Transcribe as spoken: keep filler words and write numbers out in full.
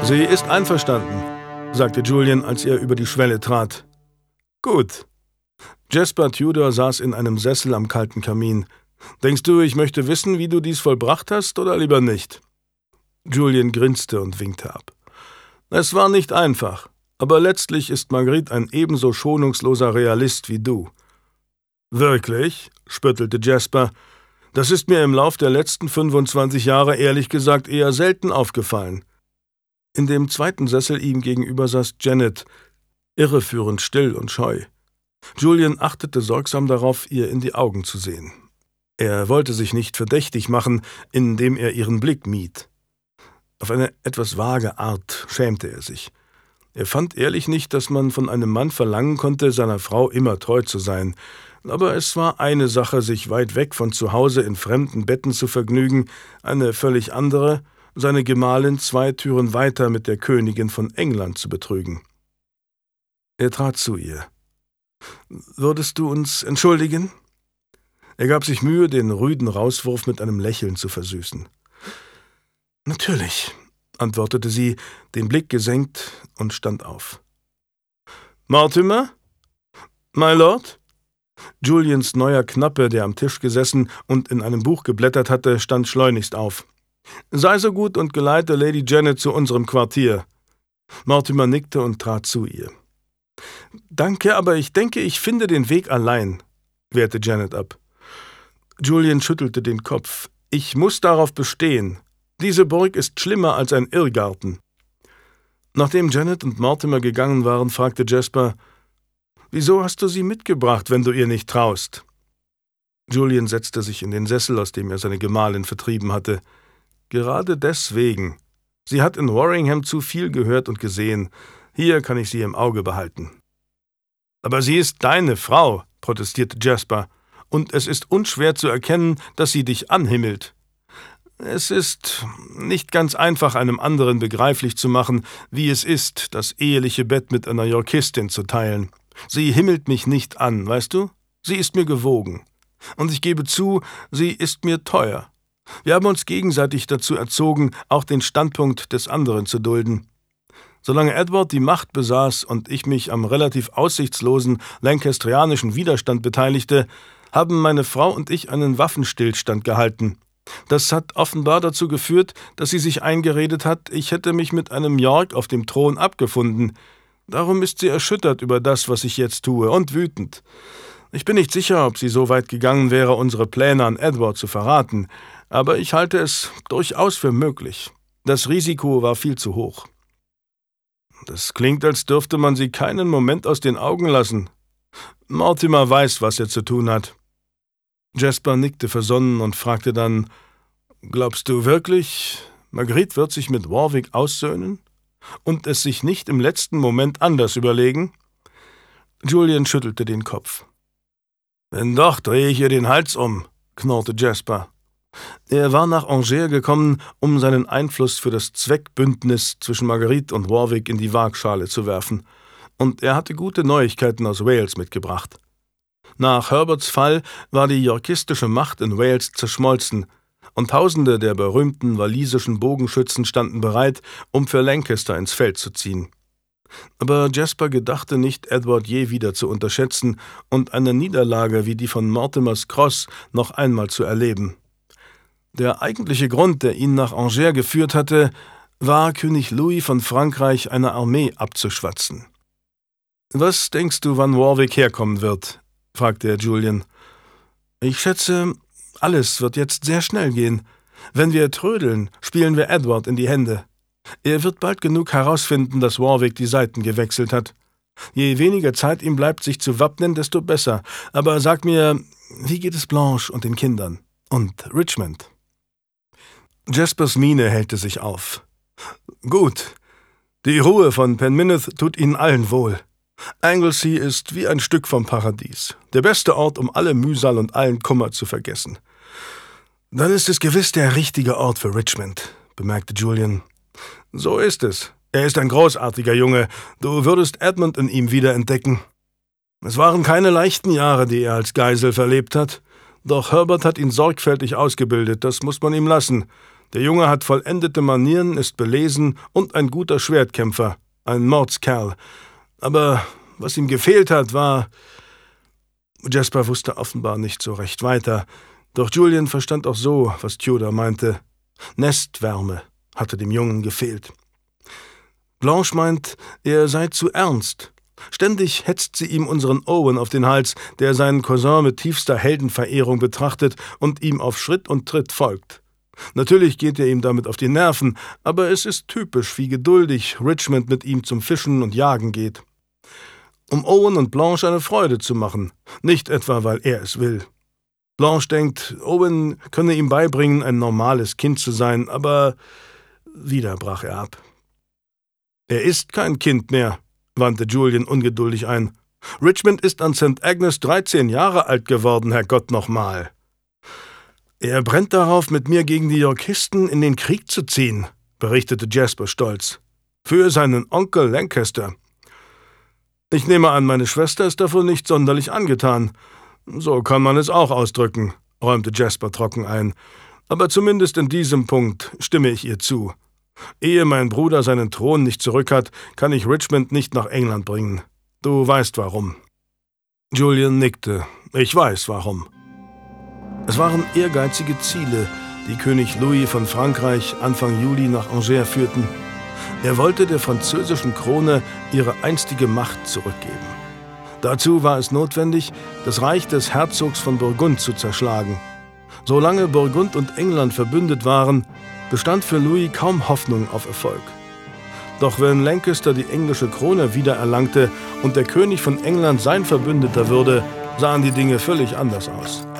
»Sie ist einverstanden«, sagte Julian, als er über die Schwelle trat. »Gut.« Jasper Tudor saß in einem Sessel am kalten Kamin. »Denkst du, ich möchte wissen, wie du dies vollbracht hast, oder lieber nicht?« Julian grinste und winkte ab. »Es war nicht einfach, aber letztlich ist Marguerite ein ebenso schonungsloser Realist wie du.« »Wirklich?«, spöttelte Jasper. »Das ist mir im Lauf der letzten fünfundzwanzig Jahre ehrlich gesagt eher selten aufgefallen.« In dem zweiten Sessel ihm gegenüber saß Janet, irreführend still und scheu. Julian achtete sorgsam darauf, ihr in die Augen zu sehen. Er wollte sich nicht verdächtig machen, indem er ihren Blick mied. Auf eine etwas vage Art schämte er sich. Er fand ehrlich nicht, dass man von einem Mann verlangen konnte, seiner Frau immer treu zu sein. Aber es war eine Sache, sich weit weg von zu Hause in fremden Betten zu vergnügen, eine völlig andere, seine Gemahlin zwei Türen weiter mit der Königin von England zu betrügen. Er trat zu ihr. »Würdest du uns entschuldigen?« Er gab sich Mühe, den rüden Rauswurf mit einem Lächeln zu versüßen. »Natürlich«, antwortete sie, den Blick gesenkt, und stand auf. »Mortimer? My Lord?« Julians neuer Knappe, der am Tisch gesessen und in einem Buch geblättert hatte, stand schleunigst auf. »Sei so gut und geleite Lady Janet zu unserem Quartier.« Mortimer nickte und trat zu ihr. »Danke, aber ich denke, ich finde den Weg allein«, wehrte Janet ab. Julian schüttelte den Kopf. »Ich muss darauf bestehen. Diese Burg ist schlimmer als ein Irrgarten.« Nachdem Janet und Mortimer gegangen waren, fragte Jasper, »Wieso hast du sie mitgebracht, wenn du ihr nicht traust?« Julian setzte sich in den Sessel, aus dem er seine Gemahlin vertrieben hatte. »Gerade deswegen. Sie hat in Warringham zu viel gehört und gesehen. Hier kann ich sie im Auge behalten.« »Aber sie ist deine Frau«, protestierte Jasper, »und es ist unschwer zu erkennen, dass sie dich anhimmelt.« »Es ist nicht ganz einfach, einem anderen begreiflich zu machen, wie es ist, das eheliche Bett mit einer Yorkistin zu teilen. Sie himmelt mich nicht an, weißt du? Sie ist mir gewogen. Und ich gebe zu, sie ist mir teuer. Wir haben uns gegenseitig dazu erzogen, auch den Standpunkt des anderen zu dulden. Solange Edward die Macht besaß und ich mich am relativ aussichtslosen lancastrianischen Widerstand beteiligte, haben meine Frau und ich einen Waffenstillstand gehalten. Das hat offenbar dazu geführt, dass sie sich eingeredet hat, ich hätte mich mit einem York auf dem Thron abgefunden. Darum ist sie erschüttert über das, was ich jetzt tue, und wütend. Ich bin nicht sicher, ob sie so weit gegangen wäre, unsere Pläne an Edward zu verraten, aber ich halte es durchaus für möglich. Das Risiko war viel zu hoch.« »Das klingt, als dürfte man sie keinen Moment aus den Augen lassen. Mortimer weiß, was er zu tun hat.« Jasper nickte versonnen und fragte dann, »Glaubst du wirklich, Marguerite wird sich mit Warwick aussöhnen und es sich nicht im letzten Moment anders überlegen?« Julian schüttelte den Kopf. »Wenn doch, drehe ich ihr den Hals um«, knurrte Jasper. Er war nach Angers gekommen, um seinen Einfluss für das Zweckbündnis zwischen Marguerite und Warwick in die Waagschale zu werfen, und er hatte gute Neuigkeiten aus Wales mitgebracht. Nach Herberts Fall war die yorkistische Macht in Wales zerschmolzen, und Tausende der berühmten walisischen Bogenschützen standen bereit, um für Lancaster ins Feld zu ziehen. Aber Jasper gedachte nicht, Edward je wieder zu unterschätzen und eine Niederlage wie die von Mortimers Cross noch einmal zu erleben. Der eigentliche Grund, der ihn nach Angers geführt hatte, war, König Louis von Frankreich eine Armee abzuschwatzen. »Was denkst du, wann Warwick herkommen wird?« fragte er Julian. »Ich schätze, alles wird jetzt sehr schnell gehen. Wenn wir trödeln, spielen wir Edward in die Hände. Er wird bald genug herausfinden, dass Warwick die Seiten gewechselt hat. Je weniger Zeit ihm bleibt, sich zu wappnen, desto besser. Aber sag mir, wie geht es Blanche und den Kindern? Und Richmond?« Jaspers Miene hellte sich auf. »Gut. Die Ruhe von Penmineth tut ihnen allen wohl. Anglesey ist wie ein Stück vom Paradies. Der beste Ort, um alle Mühsal und allen Kummer zu vergessen.« »Dann ist es gewiss der richtige Ort für Richmond«, bemerkte Julian. »So ist es. Er ist ein großartiger Junge. Du würdest Edmund in ihm wiederentdecken. Es waren keine leichten Jahre, die er als Geisel verlebt hat. Doch Herbert hat ihn sorgfältig ausgebildet, das muss man ihm lassen. Der Junge hat vollendete Manieren, ist belesen und ein guter Schwertkämpfer, ein Mordskerl. Aber was ihm gefehlt hat, war... Jasper wusste offenbar nicht so recht weiter, doch Julian verstand auch so, was Tudor meinte. Nestwärme hatte dem Jungen gefehlt. Blanche meint, er sei zu ernst. Ständig hetzt sie ihm unseren Owen auf den Hals, der seinen Cousin mit tiefster Heldenverehrung betrachtet und ihm auf Schritt und Tritt folgt. Natürlich geht er ihm damit auf die Nerven, aber es ist typisch, wie geduldig Richmond mit ihm zum Fischen und Jagen geht. Um Owen und Blanche eine Freude zu machen, nicht etwa, weil er es will. Blanche denkt, Owen könne ihm beibringen, ein normales Kind zu sein, aber wieder brach er ab. »Er ist kein Kind mehr«, wandte Julian ungeduldig ein. »Richmond ist an Sankt Agnes dreizehn Jahre alt geworden, Herrgott nochmal.« »Er brennt darauf, mit mir gegen die Yorkisten in den Krieg zu ziehen«, berichtete Jasper stolz. »Für seinen Onkel Lancaster.« »Ich nehme an, meine Schwester ist davon nicht sonderlich angetan. So kann man es auch ausdrücken«, räumte Jasper trocken ein. »Aber zumindest in diesem Punkt stimme ich ihr zu. Ehe mein Bruder seinen Thron nicht zurück hat, kann ich Richmond nicht nach England bringen. Du weißt warum.« Julian nickte. »Ich weiß warum.« Es waren ehrgeizige Ziele, die König Louis von Frankreich Anfang Juli nach Angers führten. Er wollte der französischen Krone ihre einstige Macht zurückgeben. Dazu war es notwendig, das Reich des Herzogs von Burgund zu zerschlagen. Solange Burgund und England verbündet waren, bestand für Louis kaum Hoffnung auf Erfolg. Doch wenn Lancaster die englische Krone wiedererlangte und der König von England sein Verbündeter würde, sahen die Dinge völlig anders aus.